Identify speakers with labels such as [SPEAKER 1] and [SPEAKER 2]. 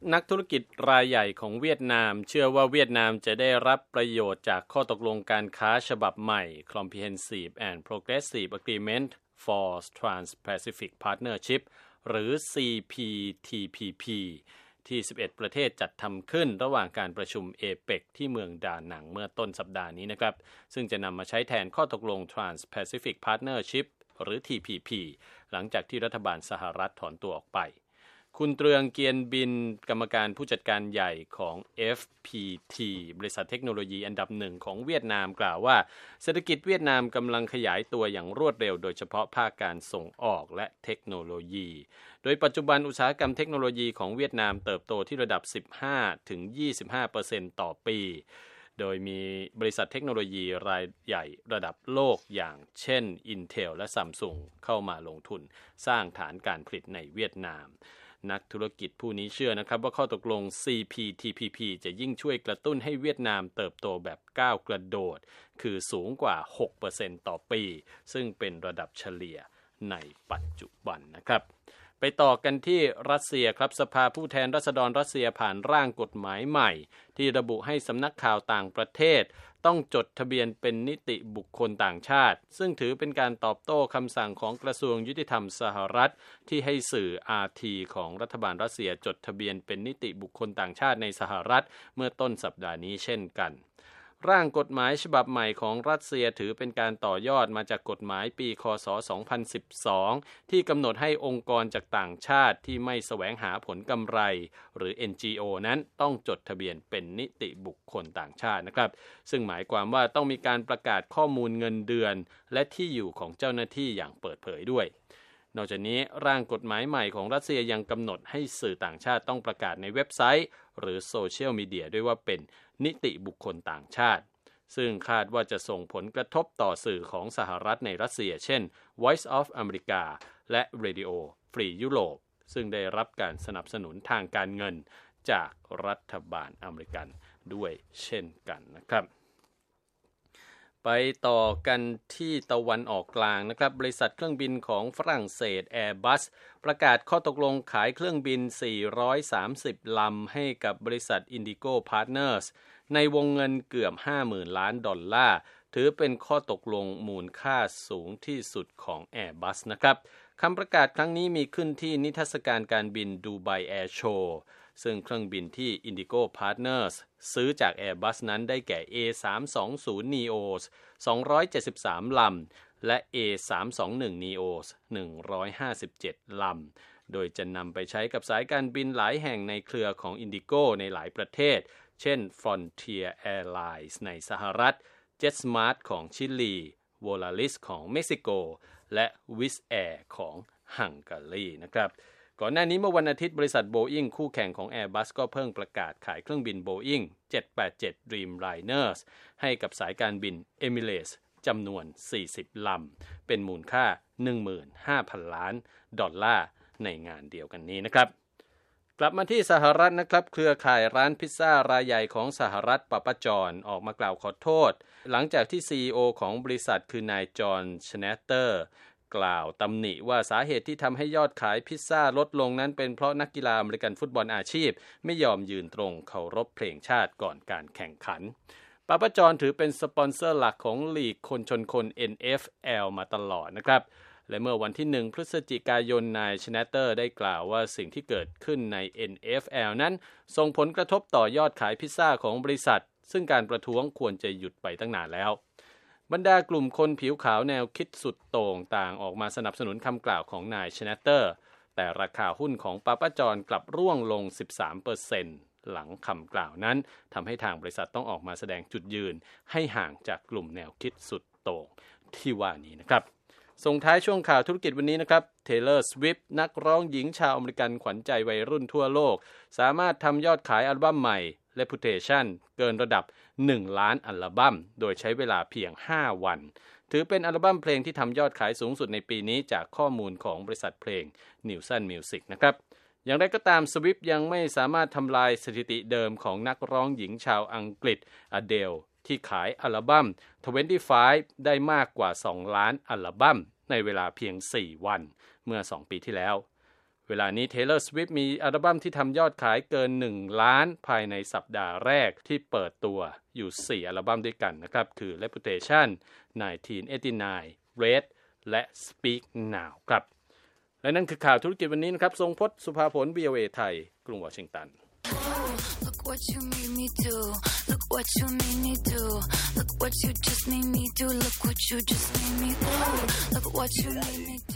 [SPEAKER 1] นักธุรกิจรายใหญ่ของเวียดนามเชื่อว่าเวียดนามจะได้รับประโยชน์จากข้อตกลงการค้าฉบับใหม่ Comprehensive and Progressive Agreement for Trans-Pacific Partnership หรือ CPTPP ที่11ประเทศจัดทำขึ้นระหว่างการประชุมเอเปกที่เมืองดานังเมื่อต้นสัปดาห์นี้นะครับซึ่งจะนำมาใช้แทนข้อตกลง Trans-Pacific Partnership หรือ TPP หลังจากที่รัฐบาลสหรัฐถอนตัวออกไปคุณเตรืองเกียนบินกรรมการผู้จัดการใหญ่ของ FPT บริษัทเทคโนโลยีอันดับหนึ่งของเวียดนามกล่าวว่าเศรษฐกิจเวียดนามกำลังขยายตัวอย่างรวดเร็วโดยเฉพาะภาคการส่งออกและเทคโนโลยีโดยปัจจุบันอุตสาหกรรมเทคโนโลยีของเวียดนามเติบโตที่ระดับ 15-25% ต่อปีโดยมีบริษัทเทคโนโลยีรายใหญ่ระดับโลกอย่างเช่น Intel และ Samsung เข้ามาลงทุนสร้างฐานการผลิตในเวียดนามนักธุรกิจผู้นี้เชื่อนะครับว่าข้อตกลง CPTPP จะยิ่งช่วยกระตุ้นให้เวียดนามเติบโตแบบก้าวกระโดดคือสูงกว่า 6% ต่อปีซึ่งเป็นระดับเฉลี่ยในปัจจุบันนะครับไปต่อกันที่รัสเซียครับสภาผู้แทนราษฎรรัสเซียผ่านร่างกฎหมายใหม่ที่ระบุให้สำนักข่าวต่างประเทศต้องจดทะเบียนเป็นนิติบุคคลต่างชาติซึ่งถือเป็นการตอบโต้คำสั่งของกระทรวงยุติธรรมสหรัฐที่ให้สื่อ RT ของรัฐบาลรัสเซียจดทะเบียนเป็นนิติบุคคลต่างชาติในสหรัฐเมื่อต้นสัปดาห์นี้เช่นกันร่างกฎหมายฉบับใหม่ของรัสเซียถือเป็นการต่อยอดมาจากกฎหมายปีคศ 2012 ที่กำหนดให้องค์กรจากต่างชาติที่ไม่แสวงหาผลกำไรหรือ NGO นั้นต้องจดทะเบียนเป็นนิติบุคคลต่างชาตินะครับซึ่งหมายความว่าต้องมีการประกาศข้อมูลเงินเดือนและที่อยู่ของเจ้าหน้าที่อย่างเปิดเผยด้วยนอกจากนี้ร่างกฎหมายใหม่ของรัสเซียยังกำหนดให้สื่อต่างชาติต้องประกาศในเว็บไซต์หรือโซเชียลมีเดียด้วยว่าเป็นนิติบุคคลต่างชาติซึ่งคาดว่าจะส่งผลกระทบต่อสื่อของสหรัฐในรัสเซียเช่น Voice of America และ Radio Free Europe ซึ่งได้รับการสนับสนุนทางการเงินจากรัฐบาลอเมริกันด้วยเช่นกันนะครับไปต่อกันที่ตะวันออกกลางนะครับบริษัทเครื่องบินของฝรั่งเศส Airbus ประกาศข้อตกลงขายเครื่องบิน430ลำให้กับบริษัท Indigo Partners ในวงเงินเกือบ 50,000 ล้านดอลลาร์ถือเป็นข้อตกลงมูลค่าสูงที่สุดของ Airbus นะครับคำประกาศครั้งนี้มีขึ้นที่นิทรรศการการบินดูไบแอร์โชว์ซึ่งเครื่องบินที่ Indigo Partners ซื้อจาก Airbus นั้นได้แก่ A320neos 273 ลำและ A321neos 157 ลำโดยจะนำไปใช้กับสายการบินหลายแห่งในเครือของ Indigo ในหลายประเทศเช่น Frontier Airlines ในสหรัฐ JetSmart ของชิลี Volaris ของเม็กซิโกและ Wizz Air ของฮังการีนะครับก่อนหน้านี้เมื่อวันอาทิตย์บริษัท Boeing คู่แข่งของ Airbus ก็เพิ่งประกาศขายเครื่องบิน Boeing 787 Dreamliners ให้กับสายการบิน Emirates จำนวน40ลำเป็นมูลค่า 15,000 ล้านดอลลาร์ในงานเดียวกันนี้นะครับกลับมาที่สหรัฐนะครับเครือข่ายร้านพิซซ่ารายใหญ่ของสหรัฐปาปาจอนออกมากล่าวขอโทษหลังจากที่ CEO ของบริษัทคือนายจอห์น ชแนตเตอร์กล่าวตำหนิว่าสาเหตุที่ทำให้ยอดขายพิซซ่าลดลงนั้นเป็นเพราะนักกีฬาอเมริกันฟุตบอลอาชีพไม่ยอมยืนตรงเคารพเพลงชาติก่อนการแข่งขันปาปาจอนถือเป็นสปอนเซอร์หลักของลีกคนชนคน NFL มาตลอดนะครับและเมื่อวันที่1พฤศจิกายนนายชแนตเตอร์ได้กล่าวว่าสิ่งที่เกิดขึ้นใน NFL นั้นส่งผลกระทบต่อยอดขายพิซซ่าของบริษัทซึ่งการประท้วงควรจะหยุดไปตั้งนานแล้วบรรดากลุ่มคนผิวขาวแนวคิดสุดโต่งต่างออกมาสนับสนุนคำกล่าวของนายชแนตเตอร์แต่ราคาหุ้นของปาปาจอนกลับร่วงลง 13% หลังคำกล่าวนั้นทำให้ทางบริษัทต้องออกมาแสดงจุดยืนให้ห่างจากกลุ่มแนวคิดสุดโต่งที่ว่านี้นะครับส่งท้ายช่วงข่าวธุรกิจวันนี้นะครับ Taylor Swift นักร้องหญิงชาวอเมริกันขวัญใจวัยรุ่นทั่วโลกสามารถทำยอดขายอัลบั้มใหม่ Reputation เกินระดับ1ล้านอัลบั้มโดยใช้เวลาเพียง5วันถือเป็นอัลบั้มเพลงที่ทำยอดขายสูงสุดในปีนี้จากข้อมูลของบริษัทเพลง Nielsen Music นะครับอย่างไรก็ตาม Swift ยังไม่สามารถทำลายสถิติเดิมของนักร้องหญิงชาวอังกฤษ Adele ที่ขายอัลบั้ม25ได้มากกว่า2ล้านอัลบั้มในเวลาเพียง4วันเมื่อ2ปีที่แล้วเวลานี้ Taylor Swift มีอัลบั้มที่ทำยอดขายเกิน1ล้านภายในสัปดาห์แรกที่เปิดตัวอยู่4อัลบั้มด้วยกันนะครับคือ Reputation 1989 Red และ Speak Now ครับและนั่นคือข่าวธุรกิจวันนี้นะครับทรงพจน์สุภาผล VOA ไทยกรุงวอชิงตัน
[SPEAKER 2] Look what you made me do. Look what you made me do. Look what you just made me do. Look what you just made me do. Look what you made me do.